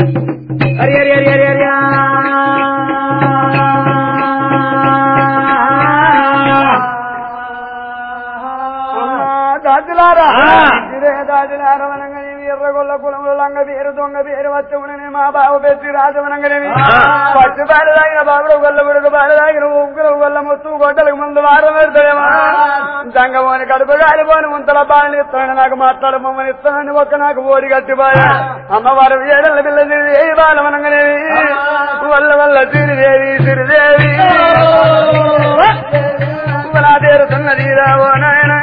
అరి అరి అరి అరి అరి దాచులారా దాచులారవనంగనేవి ఎర్రగొల్ల కులములు లంగ పేరు దొంగ పేరు వచ్చవునని మా బాబు పెట్టి రాజవనంగనేవి పచ్చి పాలు తాగిన బాబుడు గొల్ల గుడుకు పాలు తాగిన ఉగ్గురు గొల్ల మొత్తు గొడ్డలకు ముందు వారం పెడతాయేమా దంగమోని కడుపు గాలిపోని ముంతల బాలని ఇస్తాను నాకు మాట్లాడు మమ్మల్ని ఇస్తానని ఒక్క నాకు ఓడి కట్టిపోయా అమ్మవారు ఏడల పిల్ల సిరిదేవి బాలవనంగనేవి వల్ల వల్ల సిరిదేవి సిరిదేవి నా తీరుతున్నది రావో నాయన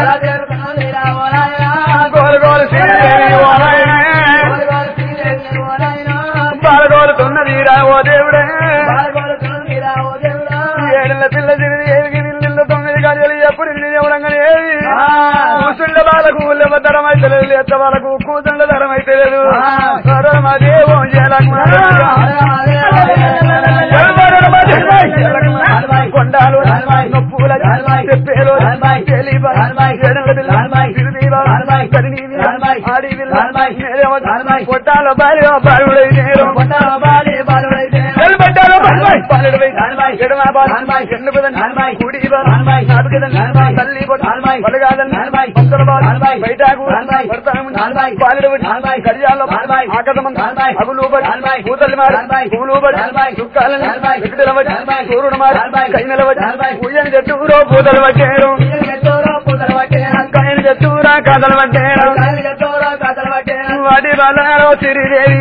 గోలు గోలు శ్రీదేవి ఓ నాయన బాలగోలుతున్నది రావో దేవుడే ఏడల పిల్ల శ్రీదేవికి నిల్లు 9 గడియలు ఎప్పుడు ఎవరంగానే కూసుండ బాలకు ధరం అయితే లేదు ఎత్త వాళ్ళకు కూతుండ ధరం అయితే లేదు మా దేవం కొండాలు నొప్పుల చెప్పేలు కొట్టాలో బాల్యో బాలుడైతే పూతలు పట్టారు కాయలు చెట్టూరా కథలు పట్టారు వాటి బాలారో సిరిదేవి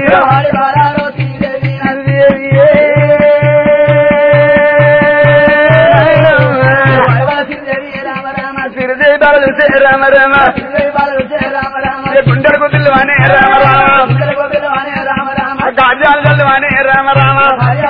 సిరిదేవి బాలు రామ రామ గుండెలకు పిల్లవానే రామ రామ గాజాలు చల్లవానే రామ రామ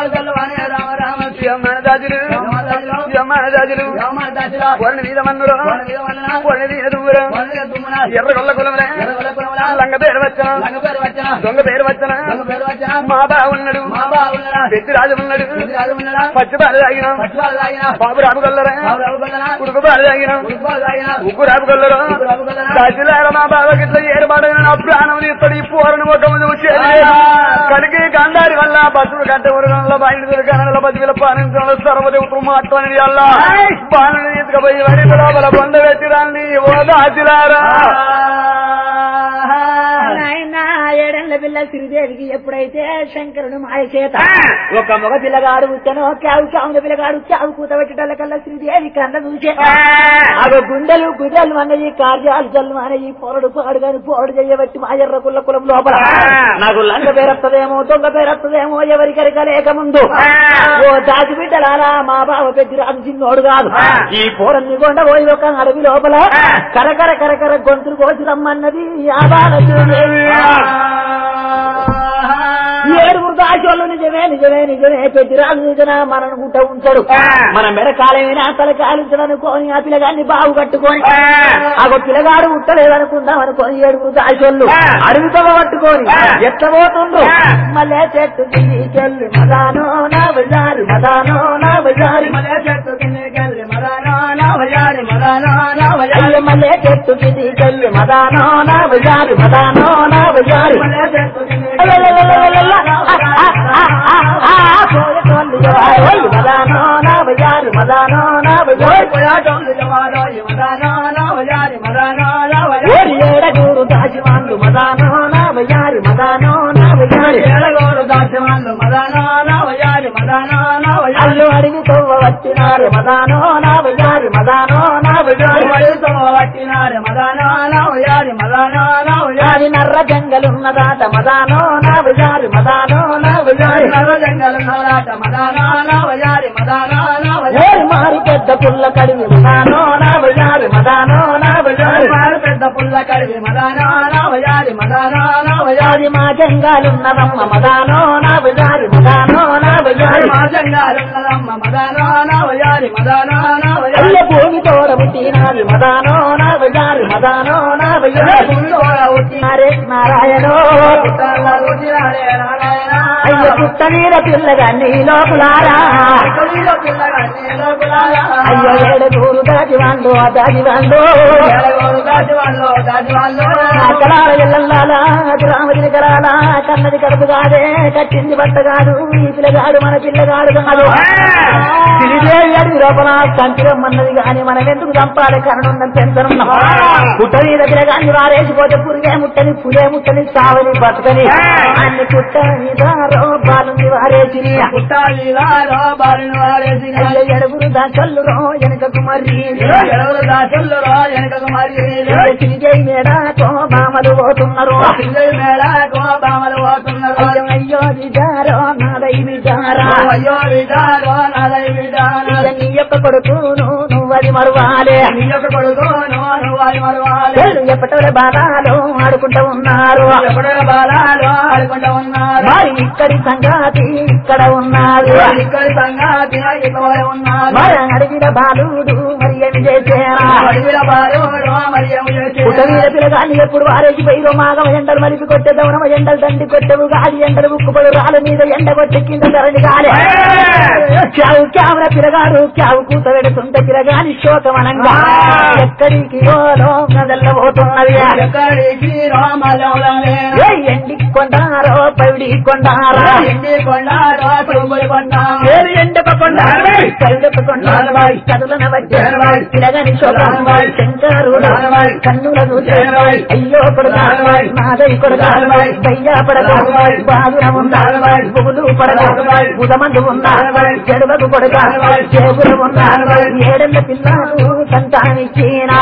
వరణ మీద మన్నులో వరణ మీద దూరం ఎర్రగొల్ల కులములే లంగ పేరు వచ్చా దొంగ పేరు వచ్చా మా బావున్నాడు పెద్ద రాజు ఉన్నాడు పచ్చి బాలు తాగిన బాబు రాబు గొల్లరా ఉడుకు బాలు తాగిన ఉగ్గు రాబు గొల్లరు దాచిలార మా బాబుకి ఇట్లా ఏర్పాటైన నా ప్రాణం ఇస్తాడు ఈ పోరను ఒక ముందు వచ్చేది కడికి గండారి వల్ల బస్సులు గంట ఉరగంలో బయట దుర్గానంలో బతికిల పాలించడంలో సర్వదేవతలు మాట్లాడి వల్ల బాణుని తీసుకుపోయి వరి లోపల బొంద పెట్టి రండి ఓ దాచిలారా ఏడేళ్ల పిల్ల శ్రీదేవికి ఎప్పుడైతే శంకరుడు మాయ చేత ఒక మగ పిల్లగాడు వచ్చాను కావు కావున పిల్లగాడు చావు కూత పెట్టేటల్ల కల్లా శ్రీదేవి కన్న చూసే అవి గుండెలు గుడ్డలు అన్నది కార్యాలు జల్లు అనేవి పొరడు పాడు కాని పోడు చేయబట్టి మా ఎర్ర కుల్ల కులం లోపల నాకు లంగ పేరొత్తదేమో దొంగ పేరొత్తదేమో ఎవరికరిక లేక ముందు ఓ దాచి బిడ్డలారా మా బావ పెద్ద రాజు చిన్నోడు కాదు ఈ పోరన్ని కొండ పోయి ఒక అడవి లోపల కరకర కరకర గొంతులు కోసి రమ్మన్నది ఆ బాల శ్రీదేవి ఏడుగురు దాచోళ్ళు నిజమే నిజమే నిజమే పెద్దరాజు నిజన మననుకుంటూ ఉంటాడు మన మెడ కాలమైనా తల కాలించడనుకోని ఆ పిల్లగాన్ని బాగు కట్టుకొని ఆ పిల్లగాడు ఉట్టలేదనుకుందాం అనుకోని ఏడుగురు దాచోళ్ళు అడవితో పట్టుకొని ఎట్లా పోతుండ్రు మళ్ళీ చెట్టు చెల్లి మదానో నా బజారు మదానో నా బజారు మళ్ళీ చెట్టు చెల్లి మదానో నా బజారు మదానో నా బజారు మళ్ళీ చెట్టు చెల్లి మదానో నా బజారు మదానో నా బజారు మదానో నా బజారు మదానో నా బజారు ఏడగూరు దాచివాళ్ళు మదానో నా బజారు మదానో నా బజారు ఏడగూరు దాచివాళ్ళు మదానో నా బజారు మదానో నా బజారు అడిగి తవ్వ వచ్చినారు మదానో నా బజారు మదానో నా బజారు అడిగి తవ్వ వచ్చినారు మదానో నా బజారు మదానో నా బజారు నర్ర జంగలున్నదాట మదానో నా బజారు మదానో నా బజారు నర్ర జంగలున్నదాట మదానో నా బజారు మదానో నా బజారు మారి పెద్ద పుల్ల కడివి మదానో నా బజారు మదానో నా బజారు మారి పెద్ద పుల్ల కడివి మదానో నా బజారు మదానో నా బజారు మా జంగాలున్నదమ్మ మదానో నా బజారు మదానో నా బజారు మా జంగాలున్నదమ్మ మదానో నా బజారు మదానో నా బజారు భూమి తోడ పుట్టినాది మదానో నా బజారు మదానో నా బజారు భూమి తోడ పుట్టినారే నారాయణో అయ్యో పుట్ట మీద పిల్లగా నీ లోపులారా అయ్యో ఏడుగురు దాజివాళ్ళు దాజివాళ్ళు అక్కలాల ఇళ్ళల్లాలా రామదిని కరాలా కన్నది కడుపు కాదే కట్టింది బట్ట కాదు ఈ పిల్లగాడు మన పిల్లగాడు కాదు శ్రీదేవి అడిగి లోపల సంతిరమ్మన్నది కానీ మనం ఎందుకు చంపాలి కరణున్న పెంచనున్నాం పుట్ట మీద పిల్లగాన్ని వారేసిపోతే పురిగే ముట్టని పులే ముట్టని సావని బతకని అన్ని పుట్ట మీద బాలుని వారేసి ఎడుగురు దాచల్లురో వెనకకు మరి శ్రీదేవి మేడాకో బామలు పోతున్నారు అయ్యో విచారో నాదై విచారా నీ యొక్క కొడుకును నువ్వది మరువాలే ఎప్పటి బాధాలు ఆడుకుంటూ ఉన్నారు మరి ఇక్కడి సంగతి ఇక్కడ ఉన్నారు మరి అడిగిన బాలుడు మరి ఏమి చేసేరా పిల్లగాన్ని ఎప్పుడు వారేసి పైరో మాగమ ఎండలు మలిపి కొట్టే దౌనమ ఎండలు దండి కొట్టెవు గాలి ఎండలు ఉక్కుపడు రాళ్ళ మీద ఎండ కొట్టి కింద ధరణి గాలి క్యావు క్యావున పిల్లగాడు క్యావు కూత పెడుతుంటే పిల్లగాని శోకమనంగా ఎక్కడికి నదల్లబోతున్నది ఎండి కొండారో పవిడి కొండారా చదువులన వచ్చే పిల్లగాని శోకం శంకరుడు కన్నుల అయ్యో కొడుగా నాదై కొడుగా దయ్యా పడగా బాధున ఉన్నా బుగులు పడగా బుధమందు ఉన్నా చెడువకు కొడుగా చేగులు ఉన్నా ఏడెళ్ళ పిల్లలు సంతానిచ్చినా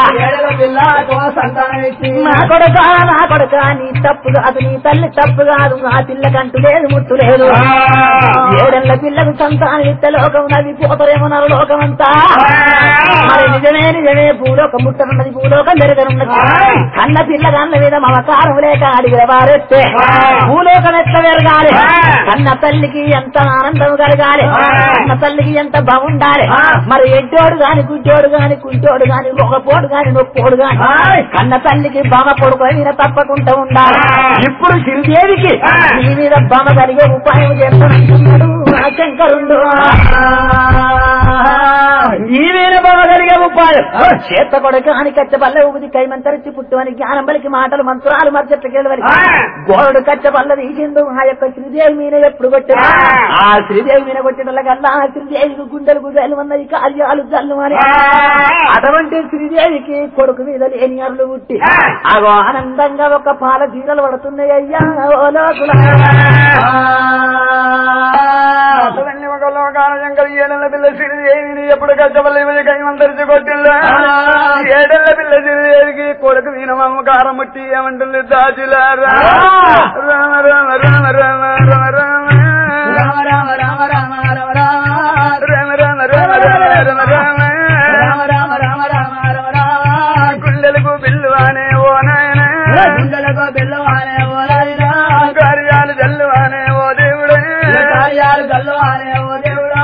నా కొడుక నీ తప్పు కాదు నీ తల్లి తప్పు కాదు ఆ పిల్లకంటూ లేదు ముట్టు లేదు ఏడెళ్ళ పిల్లకు సంతానం ఇస్తే లోకం నది పోతరేమన్నారు లోకమంతా మరి నిజమే భూలోకం ముట్టనున్నది భూలోకం జరగనున్నది కన్న పిల్ల కన్న మీద మమకారం లేక అడిగిన వారెత్తే భూలోకం ఎట్ల పెరగాలి కన్న తల్లికి ఎంత ఆనందం కలగాలి కన్న తల్లికి ఎంత బాగుండాలి మరి ఎడ్డోడు గాని గుడ్డోడు గాని కుంటోడు గాని ఒకపోడు గాని నొప్పోడు గాని కన్న తల్లికి బామ కొడుకు మీద తప్పకుండా ఉండాలి ఇప్పుడు శ్రీదేవికి నీ మీద బామ కలిగే ఉపాయం చేస్తానంటున్నాడు శంకరుడు ఈ మీద బామ కలిగే ఉపాయం చేత కొడుకు అని కచ్చబల్ల ఊది కైమంతరిచి పుట్టువని జ్ఞానం బలికి మాటలు మంత్రాలు మర్చెట్లకెళ్ళవని గోడు కచ్చబల్ల తీసిండు ఆ యొక్క శ్రీదేవి మీద ఎప్పుడు కొట్టిన ఆ శ్రీదేవి మీద కొట్టిన కల్లా ఆ శ్రీదేవికి గుండెలు గుజాలు ఉన్నది కార్యాలు జల్లు అని అటువంటి శ్రీదేవికి కొడుకు మీద లేని అరులు పుట్టి అగో ఆనందంగా ఒక పాల చీరలు పడుతున్నాయి అయ్యా ఓ లోకుల ఏడెళ్ళ పిల్ల శ్రీదేవిని ఎప్పుడు కచ్చబల్ల కైమంతరిచి కొట్టిందా ఏడెళ్ళ పిల్ల శ్రీదేవికి కొడుకు వీనమమ్మ కారం ముట్టి ఏమంటుంది దాచులారా రామ రామ రామ రామ రామ రామ రామ రామ రామ రామ రామ రామ రామ రామ రామ రామ గుండెలకు బిల్లువానే ఓ నాయన గుండెలకు బిల్లువానే ఓ నాయన కార్యాలు జల్లువానే ఓ దేవుడే కార్యాలు జల్లువానే ఓ దేవుడా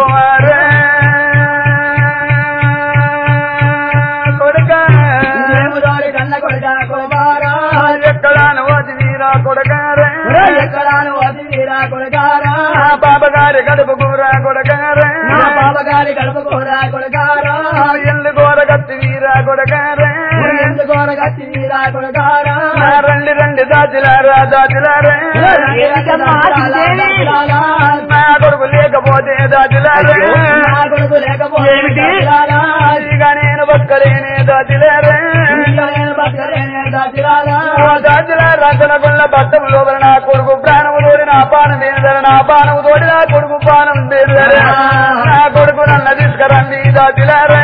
కొడుకా కన్న కొడుక కుమారా ఎక్కడాను ఓది వీరా కొడగారా ఎక్కడాను ఓది వీరా కొడగారా బాబగారి గడుపు కూర కొడగారా బాబగారి గడుపు కూర కొడగారా ఎల్లు గోర గత్తి వీరా కొడగారా ఎల్లు గోర గత్తి వీరా కొడగారా రండి రండి దాచిలారా దాచిలారా నా కొడుకు లేకపోతే దాచిలారా నా కొడుకు లేకపోతే ఇక నేను బతకలేనే దాచిలారా దాచిలారా తనకున్న బట్టం లోపల నా కొడుకు ప్రాణము తోడి నా పానం వేదర నా పానము తోడి నా కొడుకు పానం వేదర నా కొడుకు నల్ల తీసుకురండి దాచిలారా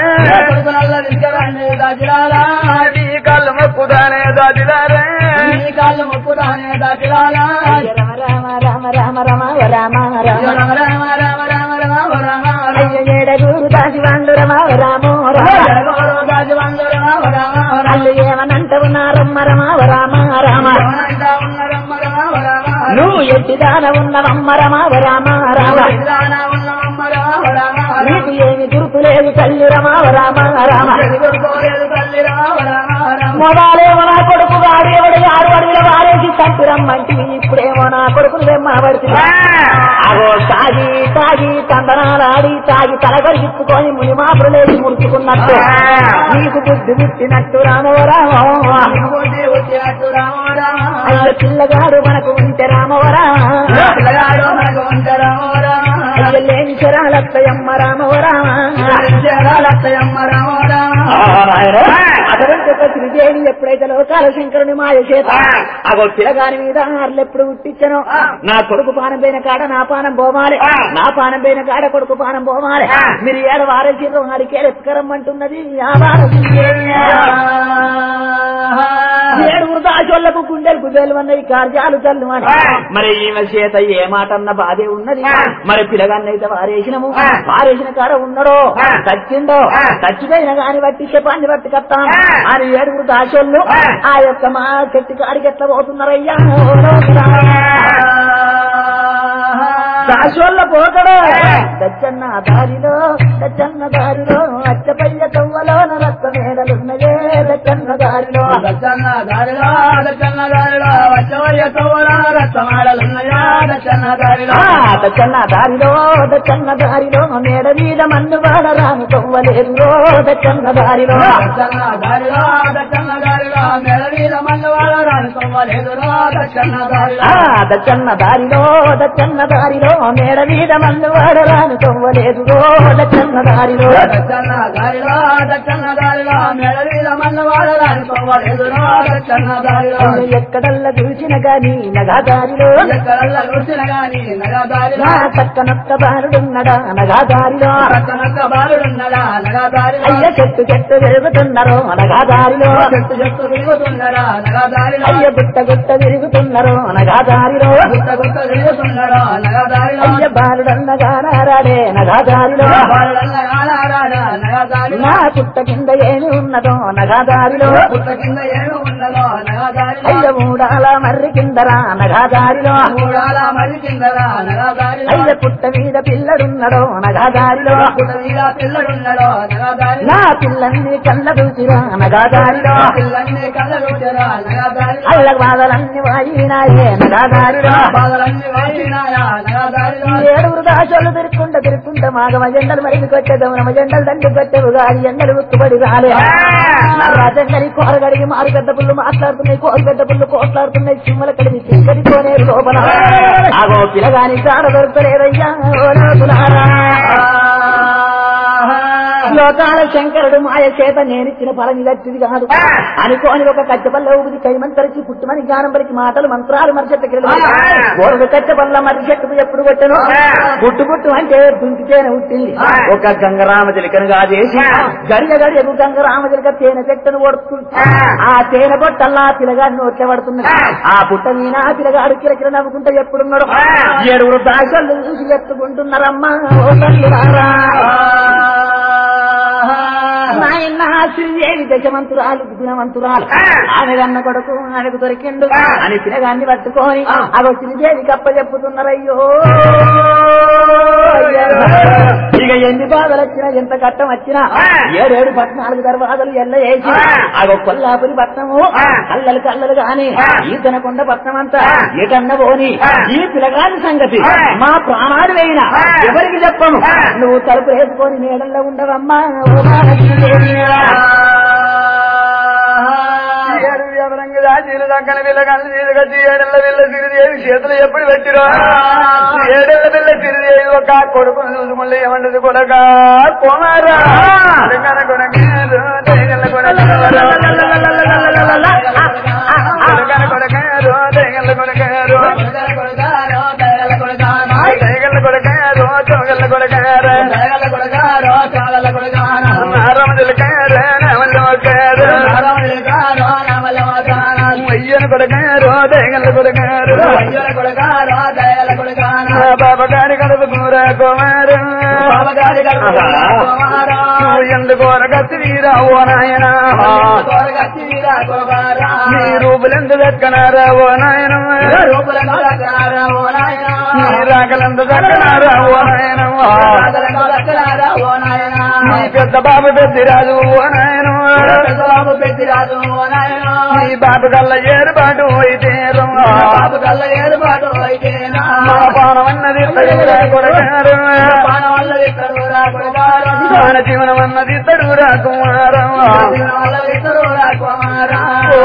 నీ కాళ్ళు మొక్కుదానే దాచిలారా నీ కాళ్ళు మొక్కుదానే దాచిలారా రామ రామ రామ రామ రామ రామ రామ రామ రామ రామ రామ రామ ఏడగూరు దాచివాండు రమ రామో దాచివాండు రమ రామ అల్లు ఏమనంట ఉన్నారమ్మ రమ రామ రామ నువ్వు ఎట్టిదాన ఉన్నవమ్మ రమ రామ రామ నీకు ఏమి గుర్తు లేదు తల్లి రమ రామ రామ మొదలేమో నా కొడుకు వాడేవాడు 6 అడుగుల వారేసి కంటి రమ్మంటి ఇప్పుడేమో నా కొడుకులు వెమ్మబడితే అగో తాగి తాగి తందనాలాడి తాగి తలగరిగిచ్చుకొని మునిమాపులు లేచి ముడుచుకున్నట్టు నీకు బుద్ధి పుట్టినట్టు రామో రామో అయ్య పిల్లగాడు మనకు ఉంటే రామో రామ అయ్య లేని శరాలత్తయమ్మ రామో రామ అతడంటే శ్రీదేవి ఎప్పుడైతే లోకాల శంకరుని మాయ చేత అగో పిల్లగాని మీద ఎప్పుడు పుట్టించను నా కొడుకు పానం పోయిన కాడ నా పానం పోవాలి నా పానం పోయిన కాడ కొడుకు పానం పోవాలి మీరు ఏడు వారసిరు వారికి ఎత్తుకరమ్మంటున్నది ఏడుగురు దాచోళ్లకు గుండెలు గుండెలు అన్నవి కార్యాలు చల్లు మరి ఈమె చేత ఏ మాట అన్న బాధే ఉన్నది మరి పిల్లగాన్నైతే వారేసినము వారేసిన కాడ ఉన్నాడో చచ్చిండో చచ్చిపోయిన గాని బట్టి శపాన్ని బట్టి కట్టాం అని ఏడుగురు దాచోళ్ళు ఆ యొక్క మా చెట్టు కాడికి ఎట్లా పోతున్నారయ్యా దాచోళ్ళ పోకడో దచ్చన్న దారిలో అచ్చపయ్య తవ్వలోన రక్త మేడలున్నదే దచ్చన్న దారిలో దచ్చన్న దారిలో మేడ మీద మన్ను వాడ రాను తవ్వలేదు దచ్చన్న దారిలో దచ్చన్న దారిలో మేడ మీద మన్ను వాడ రాను తవ్వలేదు దచ్చన్న దారిలో ఎక్కడల్లా చూసిన గాని నగాదారిలో చక్కనొక్క బాలుడున్నడా నగాదారిలో అయ్య చెట్టు చెట్టు తిరుగుతున్నారో నగాదారిలో అయ్య గుట్ట గుట్ట తిరుగుతున్నారో నగాదారిలో అయ్య బాలుడన్నగానారాడే నగాదారిలో నా పుట్ట కింద ఏమి ఉన్నదో నగాదారిలో అయ్య మూడాల మర్రి కిందరా నగాదారిలో అయ్య పుట్ట మీద పిల్లడున్నడో నగాదారిలో నా పిల్లల్ని కళ్ళ దూచిరా నగాదారిలో అల్ల బాధలన్నీ వాయినాయే నగాదారిలో ఏడుగురు దాచోళ్ళు తిరుక్కుంట మాగమ జెండలు మరిగి కొట్టే దమనమ జెండలు దండి కొట్టేవు గాలి ఎండలు ఉత్తుబడి రాలే రాజంగలి కోరగడిగి మారు పెద్ద పుల్లు మాట్లాడుతున్నాయి కోరు పెద్ద పుల్లు కోట్లాడుతున్నాయి సింహల కలిగి చిక్కడిపోనే లోపల ఆగో పిల్లగాని చాడ దొరకలేదయ్యా లోకాల శంకరుడు మాయ చేత నేనిచ్చిన ఫలం ఇదట్టిది కాదు అనుకోని ఒక కట్టెపల్ల ఊపిది కైమంతరిచి పుట్టుమని జ్ఞానం పలికి మాటలు మంత్రాలు మరిచెట్టుకి ఒక కట్టెపల్ల మరి చెట్టుకు ఎప్పుడు కొట్టను పుట్టు అంటే దుంకితేనే పుట్టింది ఒక గంగరామ చిలికనుగా చేసి గడియకు గంగరామ చిలిక తేనె చెట్టును కొడుతుంది ఆ తేనె పొట్టల్లా పిల్లగాడిని నోట్లే పడుతున్నది ఆ పుట్ట మీద పిల్లగాడు కిరకిర నవ్వుకుంటే ఎప్పుడున్నాడు ఏడుగురు దాసలు చూసి ఎత్తుకుంటున్నారమ్మా నాయన శ్రీదేవి దశమంతురాలు గుణవంతురాలు ఆమె కన్న కొడుకు ఆమెకు దొరికిండు అని పిల్లగాన్ని పట్టుకొని అగో శ్రీదేవికి అప్ప చెప్పుతున్నారయ్యో ఇక ఎన్ని బాధలు వచ్చినా ఎంత కట్టం వచ్చినా 7 14 దర్వాజలు ఎల్ల వేసి అగో కొల్లాపురి పట్నము కల్లలు గాని ఈతనకొండ పట్నం అంతా ఏటన్న పోని ఈ పిల్లగాని సంగతి మా ప్రాణాలు వేయినా ఎవరికి చెప్పను నువ్వు తలుపు వేసుకొని నీడల్లో ఉండవమ్మా చేతులు ఎప్పుడు పెట్టిరో 7 ఏళ్ల పిల్ల సిరిదేవి ఒక కొడుకును చూసుకుంటే ఏమంటది కొడక కుమారా అయ్యను కొడకారు దయగల కొడకారు బాబగారి కడుపు కూర కుమారు ఎందుకు రగతిరా ఓ నాయన మీ రూపులెందు దక్కనారా ఓ నాయన మీ రాకలందు దక్కనారా ఓ నాయన మీ పెద్ద బాబు పెద్దిరాజు ఓ నాయను బాబు పెద్దిరాజు నీ బాబు కల్ల ఏర్పాటు అయితే బాబు కల్ల ఏర్పాటు అయితే పానం అన్నది కొడగారు పాన వల్ల ఇద్దరు రాకుమారా మన జీవనం అన్నది తడు రాకుమారా వల్ల ఇద్దరు రాకుమారా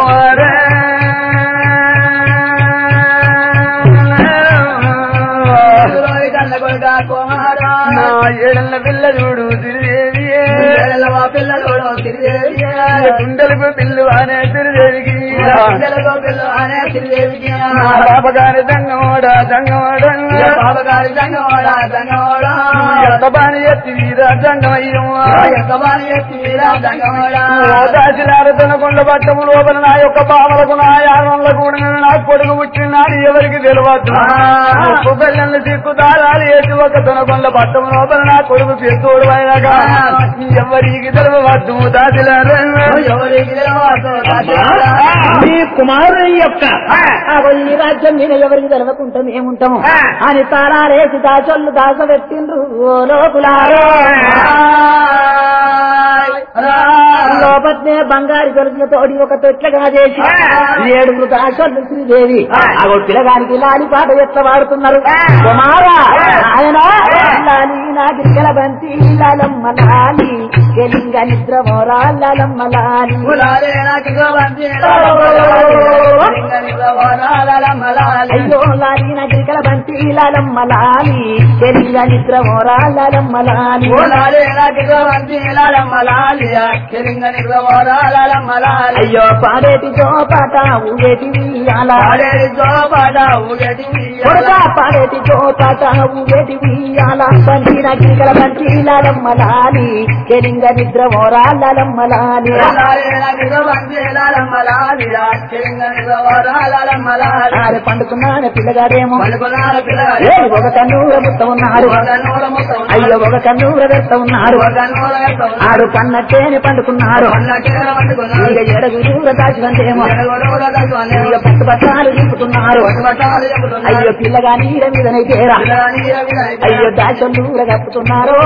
కుమారా నా ఏడల్ల పిల్ల చూడు తిరుదేవి పిల్లలు తిరిగేవి గుండెలకు పిల్లు అనే తిరుదేవికి పిల్లలకు పిల్లలు అనే తిరిగేవికి బాబగారి దంగమోడా దంగమోడా బాబగారి దంగవాడా దంగవాడా ఎంత బాని ఎత్తి వీర దంగమయ్యమ్మా ఎంత బాగా ఎత్తిరా దంగవాడా దాచిలారతన కొండ పట్టము లోపల నా యొక్క బావలకు నా యానంలో కూడా నా కొడుకు పుట్టినాడు ఎవరికి తెలియదు బెల్లని సిక్కు దారాలు వేసి ఒక తొనకొండ పట్టము లోపల నా కొడుకు పెద్దోడు అయినాక ఎవరికి తెలియవద్దు దాచిలారు ఎవరికి మీ కుమారుని యొక్క ఈ రాజ్యం మీద ఎవరికి తెలవకుండా మేముంటాము అని తాళాలేసి దాచొల్లు దాచబెట్టిండ్రు ఓ లోకులారో లోపట్నే బంగారు గొలుసులతోటి ఒక తొట్లగా చేసి 7 దాచొల్లు శ్రీదేవి అగో పిల్లగానికి లాలి పాట ఎట్లా వాడుతున్నారు కుమారా ఆయన లాలి నా గిరికల బంతి లాలమ్మ లాలి కెలింగ నిద్ర మోరా లాలమ్మ లాలి అయ్యో లాలి నా గిరికల బంతి లాలమ్మ లాలి కెలింగ నిద్ర మోరా లాలమ్మ లాలి అయ్యో పాడేటి జోపాట ఊగేటి ఉయ్యాల పాడేటి జోపాట ఊగేటి ఉయ్యాల బంతి నా గిరికల బంతి లాలమ్మ లాలి కెలింగ నిద్ర మోరా లాలమ్మ లాలి పండుకున్నాడు పిల్లగాడేమో ఒక కన్నూర ముత్త ఉన్నారు అయ్యో ఒక కన్నూర వెత్త ఉన్నారు ఆడు కన్నట్టేని పండుకున్నారు ఇక ఎడగురు దాచివంటేమో ఇక పట్టు పట్టాలు చూపుతున్నారు అయ్యో పిల్లగా నీడ మీదనైతేరా అయ్యో దాచొల్లూర కప్పుతున్నారు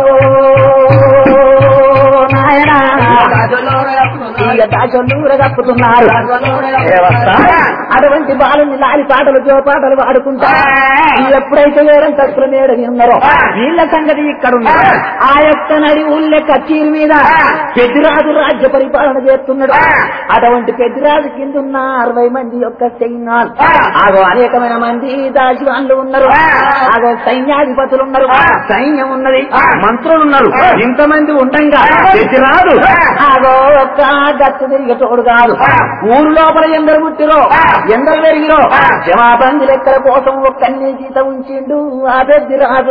నాయనా ఇక దాచొల్లూర కప్పుతున్నారు అటువంటి బాలుని లాలి పాటలు జోపాటలు వాడుకుంటా ఎప్పుడైతే వేరే తక్కువ మేడ ఉన్నారో వీళ్ళ సంగతి ఇక్కడున్నారు ఆ యొక్క నడి ఊళ్ళే కచ్చీరు మీద పెద్దిరాజు రాజ్య పరిపాలన చేస్తున్నాడు అటువంటి పెద్దిరాజు కింద ఉన్న 60 మంది యొక్క సైన్యాలు ఆగో అనేకమైన మంది దాశివాన్లు ఉన్నారు ఆగో సైన్యాధిపతులు ఉన్నారు సైన్యం ఉన్నది మంత్రులు ఉన్నారు ఇంతమంది ఉండంగా పెద్దిరాజు ఆగో ఒక్క గచ్చు తిరిగేటోడు కాదు ఊరు లోపల ఎందరు పుట్టిరో ఎందరు పెరిగిరో జమాబంది లెక్కల కోసం ఒక్కన్ని గీత ఉంచిండు ఆ పెద్దిరాజు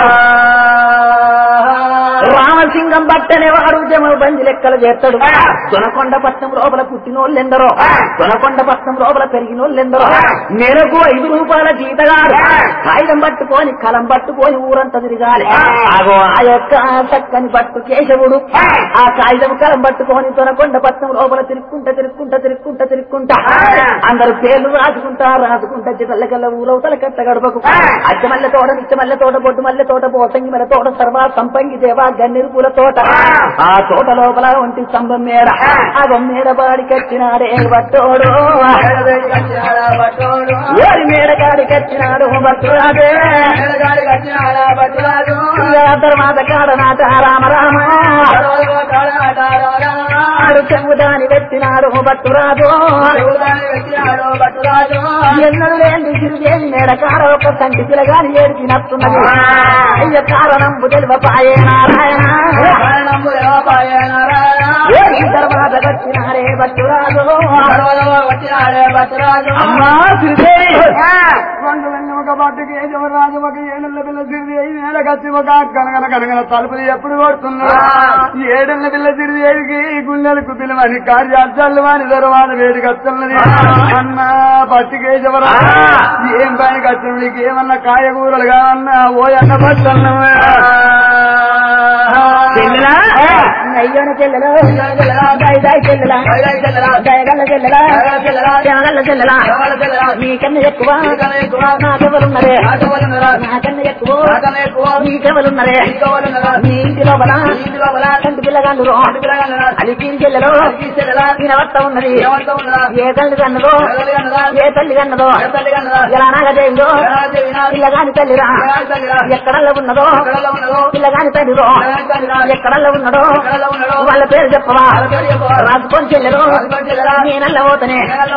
రామసింగం బట్టనే వాడు జమబంది లెక్కలు చేస్తాడు తొనకొండ పట్నం లోపల పుట్టినోళ్ళెందరో తొనకొండ పట్నం లోపల పెరిగినోళ్ళెందరో నెలకు 5 రూపాయల జీతగాడు కాగితం పట్టుకొని కలం పట్టుకొని ఊరంతా తిరగాలి ఆగో ఆ యొక్క చక్కని పట్టు కేశవుడు ఆ కాగితం కలం పట్టుకొని తొనకొండ పట్నం లోపల తిరుక్కుంటా అందరు పేర్లు రాసుకుంటా చిటల్లకల్ల ఊరవుతల కట్ట గడపకు అచ్చమల్ల తోట నిచ్చమల్ల తోట బొడ్డు మల్లె తోట పోతంగి మల్ల తోట సర్వా సంపంగి దేవా గన్నిరు పూల తోట ఆ తోట లోపల ఒంటి స్తంభం మేడ ఆ మేడ బాడి కట్టినాడే బట్టోడు ఓరి మేడ కాడి కట్టినాడు భట్టురాజే తర్వాత కాడ నాట రామ రామ చెంగుదాని పెట్టినాడు భట్టురాజు ఎన్నడు లేని గిరిదేవి మేడ కాడ ఒక కంటి పిలగాని ఏడిచినట్టున్నది అయ్య కారణంబు తెలివపాయే నారాయణ తర్వాత వచ్చినాడే భట్టురాజు అమ్మా శ్రీదేవి ఒక పట్టుకి రాజు ఒక ఏడెళ్ళ పిల్ల సిరిదేవి నేల కచ్చి ఒక కనగన తలుపులు ఎప్పుడు కొడుతున్నాడు ఏడెళ్ళ పిల్ల సిరిదేవికి గుండెలకు పిలువని కార్యాలు అని తర్వాత వేడి కచ్చున్నది అన్న పట్టుకేజవరా ఏం పైన కచ్చిన నీకు ఏమన్నా కాయగూరలు కావన్నా ఓ అన్న పచ్చన్న అయ్యోన చెల్లెలో దయదాయి చెల్లెలా దయగల్ల చెల్లెలా దేవగల్ల చెల్లెలా నీకన్నా ఎక్కువ నాకెవరున్నరే నాకన్నా ఎక్కువ నీకెవరున్నరే నీ ఇంటి లోపల కంటి పిల్లగాండ్రు అలికీరి చెల్లెలో వినవత్త ఉన్నది ఏ తల్లి కన్నదో ఏ తల్లి కన్నదో ఎలా నాగదేవిలో పిల్లగాని తల్లిరా ఎక్కడల్లో ఉన్నదో పిల్లగాని తల్లిరో ఎక్కడల్లో ఉన్నదో వాళ్ళ పేరు చెప్పవా రాసుకొని చెల్లెరు నేనల్ల పోతనే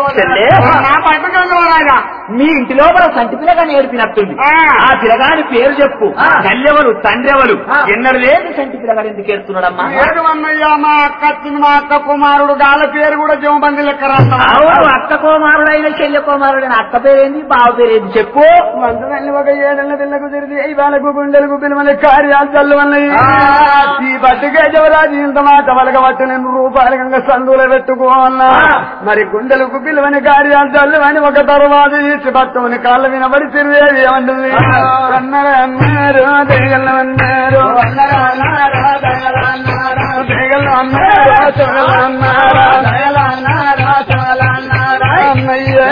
మీ ఇంటి లోపల సంటి పిల్లగా నేర్పినట్టుంది ఆ పిల్లగాని పేరు చెప్పు తల్లెవరు తండ్రెవరు ఎన్నడు లేదు సంటి పిల్లగాడు ఎందుకు ఏడుతున్నాడమ్మా మా అక్క కుమారుడు గాల పేరు కూడా జీవబంది లెక్క అవును అక్క కుమారుడైన చెల్లె కుమారుడైన అక్క పేరేంది బావ పేరేంది చెప్పు వంటలన్నీ ఒక 7 ఏళ్ల పిల్లకు తిరిగి ఇవాళకు గుండెలకు పిల్లమని కార్యాలు చల్లవన్నాయి ఈ బట్టుకే జవరాజు ఇంత మాట వలగబట్టు నేను రూపాయల గంగ సందులో పెట్టుకోన్నా మరి గుండెలకు పిల్లవని కార్యాలు చల్లవని ఒక తర్వాత ఇచ్చి పట్టుకుని కాళ్ళ వినబడి తిరిగేది ఏమంటుంది అన్నారు అన్నారు దేగల్ల అన్నారు దేగల్ల అన్నారు అన్నయ్యే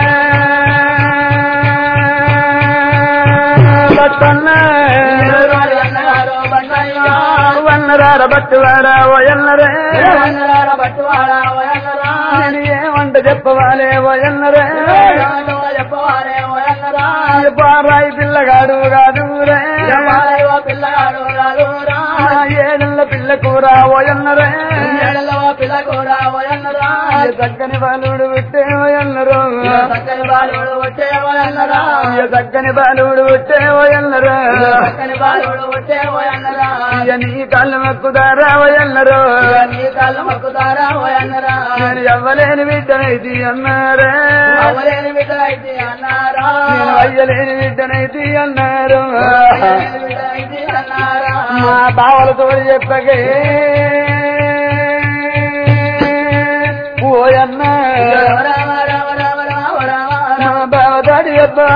వన్నరార బట్టువాడా ఓయన్నరే నేను ఏమంట చెప్పవాలే ఓయన్నరే పారాయి పిల్లగాడు కాదు ఏడల్ల పిల్ల కూర ఓయన్నరే చక్కని బాలుడు పుట్టే ఓయన్నరు చక్కని బాలుడు పుట్టే ఓయన్నరు నీ కాళ్ళు మక్కుదారా ఓయన్నరు నేను ఎవ్వలేని బిడ్డనైతి అన్నారే నేను అయ్యలేని బిడ్డనైతి అన్నారు మా బావలతో చెప్పగే ఓయన్నా బావదాడి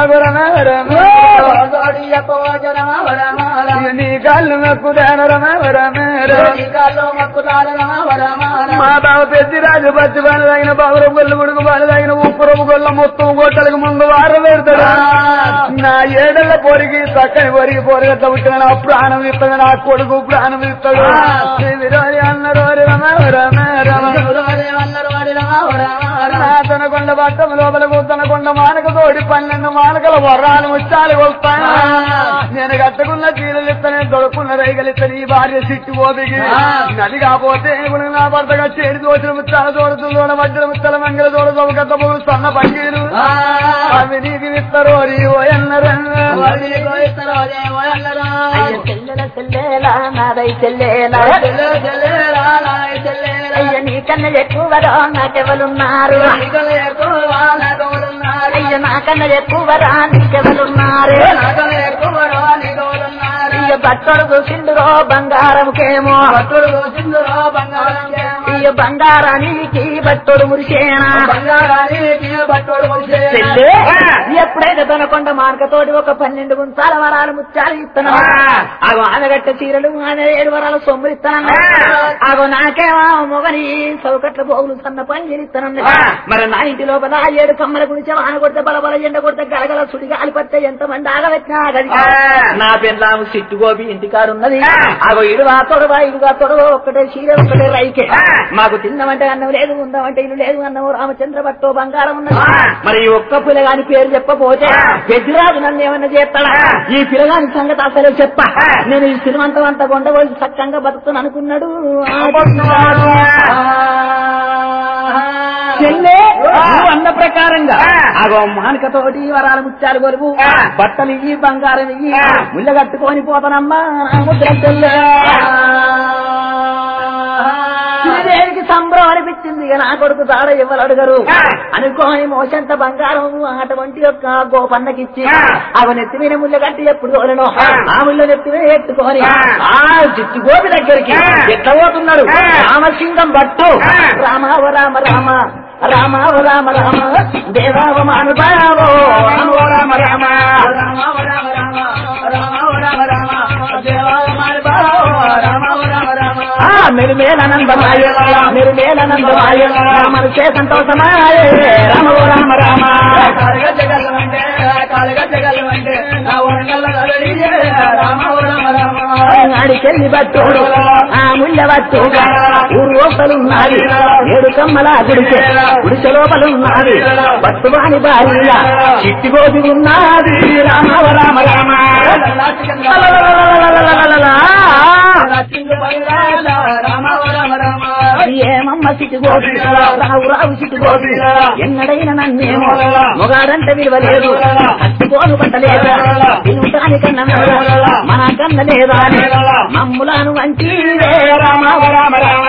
నీ కాళ్ళు మా బావ పెద్ది రాజు పచ్చి బాలు తాగిన బాబురం గొల్లు గుడుగు బాలు తాగిన ఉప్పురపు గొల్ల మొత్తం గొట్టలకు ముందు వారం పెడతాడు నా ఏడల పొరిగి చక్కని పొరిగి పొరిగట్ల పుట్టిన నా ప్రాణం ఇస్తాడు నా కొడుకు ప్రాణం ఇస్తాడు అన్నారు నా తనకొండ పట్టం లోపలకు తనకొండ మానక తోడి 12 మానకల వర్రాలు ముచ్చాలి వస్తాను నేను కట్టుకున్న చీరలు ఇస్తానే దొడుకున్న రైగలు ఇస్తాను ఈ భార్య సిట్టి ఓపికి నది కాకపోతే నా భర్తగా చేడి దోచిన ముచ్చాల తోడుతూ తోడ మధ్యల ముచ్చల మంగళ తోడు తోగత పోగు సన్న పక్కీలు అవి నీకు ఇస్తారు ఓయన్నరు అయ్య నీకన్నా ఎక్కువరా నాకెవలున్నారు అయ్య నాకన్నా ఎక్కువరా నీకెవలున్నారు ఇయ్య బట్టడు చూసిండురో బంగారంకేమో ఇయ్య బంగారానికి బట్టోడు మురిసేనా ఎప్పుడైతే తనకొండ మార్కతోటి ఒక 12 గుంచాల వరాలు ముచ్చాలు ఇస్తాను అగో ఆనగట్ట చీరలు ఆన 7 వరాలు సొమ్ములు ఇస్తాను అగో నాకేమో మొగని చౌకట్ల పోగులు సన్న పంగిలు ఇస్తాను మరి నా ఇంటి లోపల 7 కమ్మల గురించి ఆన కొడితే బలబల ఎండ కొడితే గలగల సుడిగా అలిపడితే ఎంతమంది ఆగవచ్చినా నా పెళ్ళాము సిట్టు గోపి ఇంటికాడున్నది అగో ఇడుగా తొడవ ఒక్కటే చీర ఒక్కటే రైకే మాకు తిన్నమంటే అన్నం లేదు ఉందామంటే ఇల్లు లేదు అన్నము రామచంద్ర భట్టో బంగారం ఉన్నది మరి ఈ ఒక్క పిల్లగాని పేరు చెప్పబోతే పెద్దరాజు నన్ను ఏమన్నా చేస్తాడా ఈ పిల్లగాని సంగతి అసలే చెప్ప నేను ఈ శ్రీమంతం అంతా కొండబోయి చక్కగా బతుకుతాను అనుకున్నాడు చెల్లె అన్న ప్రకారంగా అగో మానకతోటి వరాలు ముచ్చారు గొలువు బట్టలు ఇయ్యి బంగారం ఇయ్యి ముళ్ళ కట్టుకొని పోతానమ్మా ముద్ర చెల్లె శ్రీదేవికి సంబరం అనిపించింది నా కొడుకు తాడ ఎవరు అడగరు అనుకోని మోసంత బంగారం అటువంటి యొక్క గోపన్నకిచ్చి అవి నెత్తిమీన ముళ్ళ కట్టి ఎప్పుడు తోలను ఆ ముళ్ళ నెత్తిమీద ఎత్తుకొని ఆ చిట్టు గోపి దగ్గరికి ఎట్లా పోతున్నాడు రామసింగం భట్టు రామావ రామ రామ రామావ రామ రామ దేవావ మానుభావో రామ రామ రామావ రామ రామ రామావ రామ రామ దేవావ మానుభావో రామావ రామ రామ మెరుమేలనందమాయ మెరుమేలనందమాయ మనసే సంతోషమాయ రామ రామ రామ అడికెళ్ళి బట్టుడు ఆ ముళ్ళ బట్టుగా ఊరు లోపలున్నది 7 కమ్మల గుడిసె గుడిసె లోపలున్నది బట్టువాని భార్య చిట్టిగోది ఉన్నది రామ రామ రామ ఏమమ్మ చిట్టుగోది రావు రావు చిట్టుగోది ఎన్నడైనా నన్నేమో మొగాడంటే విలువలేదు అట్టుకోను పంటలేదు తినుటానికన్నా మన కన్న లేదా మమ్ములను మంచి రామ రామ రామ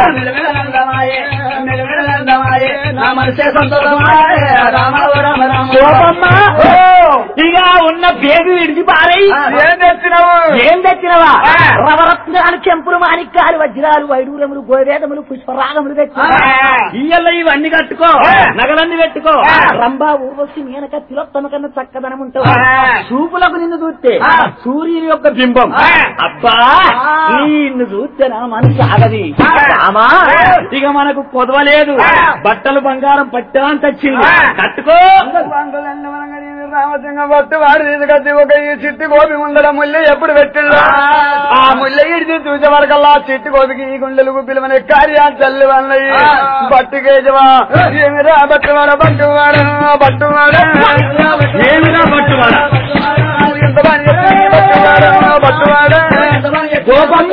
ఇక ఉన్న పేరు విడిచి పారై ఏం తెచ్చినవా రవరత్నాలు చెంపులు మాణిక్యాలు వజ్రాలు వైడూరములు గోవేదములు పుష్పరాగములు తెచ్చి ఇయ్యల్ల ఇవన్నీ కట్టుకో నగలన్నీ పెట్టుకో రంభా ఊర్వశి మీనక తిలోత్తమ కన్నా చక్కదనం ఉంటావు చూపులకు నిన్ను చూస్తే సూర్యుని యొక్క బింబం అబ్బా నిన్ను చూస్తే నా మనసు ఆగది రామా ఇక మనకు కొదవలేదు బట్టలు బంగారం పట్టడానికి వచ్చింది కట్టుకో రామసింగ పట్టు వాడు తీసుకొచ్చి ఒక ఈ చిట్టి గోపి ముందర ముళ్ళ ఎప్పుడు పెట్టిండు ఆ ముళ్ళ ఇడిచి చూసే వరకల్లా చిట్టి గోపికి ఈ గుండెలకు పిలువని కార్యాలు చల్లి వన్నాయి బట్టుకేజవా ఏమిరా బట్టువాడ బట్టువాడ బట్టువాడ ఏమిరా పట్టువాడ ఎంత పని బట్టువాడ బట్టువాడ గోపమ్మ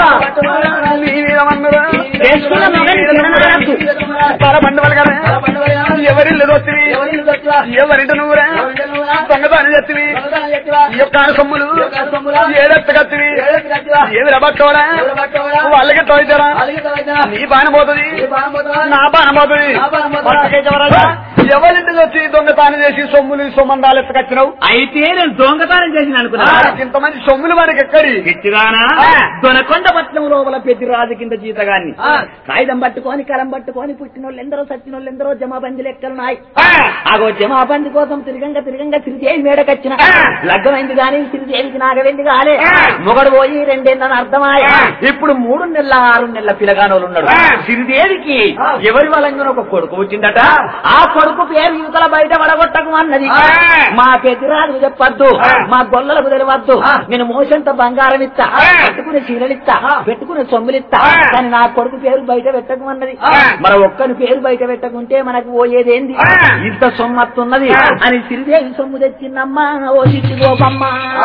ఎవరిల్లు దొత్తివి ఎవరింట నువ్వురా దొంగతాన్ని చెత్తివి యొక్క సొమ్ములు ఏదెత్త కత్తివి ఏమి రబట్టోడా వాళ్ళకి తోయితారా నీ బాణం పోతుంది నా బాణం పోతుంది ఎవరింటి వచ్చి దొంగతానం చేసి సొమ్ములు సొమ్మందాలు ఎత్తకచ్చినావు అయితే నేను దొంగతనం చేసిన అనుకున్నా ఇంతమంది సొమ్ములు మనకి ఎక్కడి గట్టిగానా దొనకొండ పట్నం లోపల పెద్ద రాజు కింద జీతగాన్ని కాగితం పట్టుకొని కలం పట్టుకొని పుట్టినోళ్ళు ఎందరో సచ్చినోళ్ళు ఎందరో జమాబంది లెక్కలున్నాయి అగో జమాబంది కోసం తిరగంగా సిరిదేవి మేడకొచ్చిన లగ్గమైంది గాని సిరిదేవికి నాగవెంది కాలే మొగడు పోయి 2 ఏళ్ళని అర్థమాయ ఇప్పుడు 3 నెలల 6 నెలల పిల్లగానోళ్ళు ఉన్నాడు సిరిదేవికి ఎవరి వలంగా ఒక కొడుకు వచ్చిందట ఆ కొడుకు పేరు యువతల బయట పడగొట్టకు అన్నది మా పెద్దరాజు చెప్పద్దు మా గొల్లలకు తెలియవద్దు నేను మోసంత బంగారం ఇస్తా పెట్టుకునే చీరలిస్తా పెట్టుకునే సొమ్ములిస్తా కానీ నా కొడుకు పేరు బయట పెట్టకు అన్నది మరి ఒక్కని పేరు బయట పెట్టకుంటే మనకు పోయేదేంది ఇంత సొమ్మత్తున్నది అని సిరిదేవి సొమ్ము తెచ్చిందమ్మా ఓ చిట్టి గోపమ్మ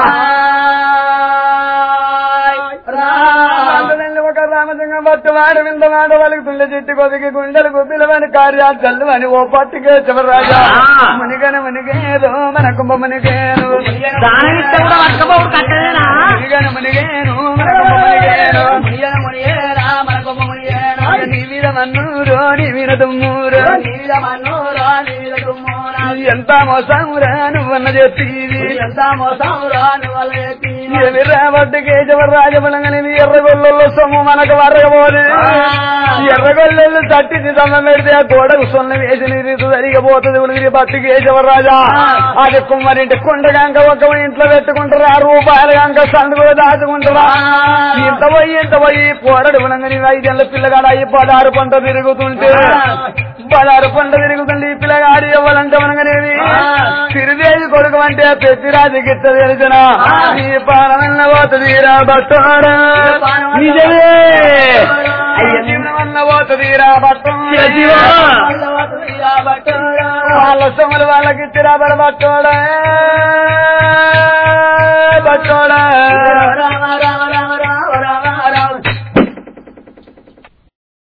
ఒక రామసింగం పట్టువాడు విందవాడు వాళ్ళకి తుండె చెట్టు కొదికి గుండెలకు పిలవని కార్యాలు చల్లు అని ఓ పట్టుకే చివరాజా మునిగను మునిగేదో మన కుంభ మునిగేను మునిగను మునిగేను మన కుంభ మునిగేను నీ మీద మన్నూరు నీ మీద తుమ్మూరు ఎంత మోసంరా నువ్వన్న చెప్తీవి ఎంత మోసంరా నువ్వన్న చెప్తీవి రాబట్టుకే చివరాజబలంగని ఎర్రగొల్లల్లో సొమ్ము మనకు వరగబోదు ఎర్రగొల్లెళ్ళు తట్టించి దమ్మ పెడితే ఆ గోడకు సొన్న వేసి నీరు జరిగిపోతుంది ఉనికి బట్టుకే చివరాజా అది కుమ్మరింటి కుండగాంక ఒక ఇంట్లో పెట్టుకుంటారా రూపాయలుగాంక సందులో దాచుకుంటారా ఇంత పోయి పోరడు ఉనంగని 5 ఏళ్ళ పిల్లగాడు అయ్యి 16 పంట తిరుగుతుంటే 16 పంట తిరుగుతుంటే ఈ పిల్లగాడు ఇవ్వాలంటే మనగనేది సిరిదేవి కొడుకు అంటే పెద్దిరాజు గిట్ట తెలిసిన ఈ పాలన పోతుందిరా బట్టోడా నిజమే అయ్యన్న పోతుందిరా బట్టోడా వాళ్ళ సొమ్ములు వాళ్ళకిచ్చిరా బట్టోడా బట్టోడా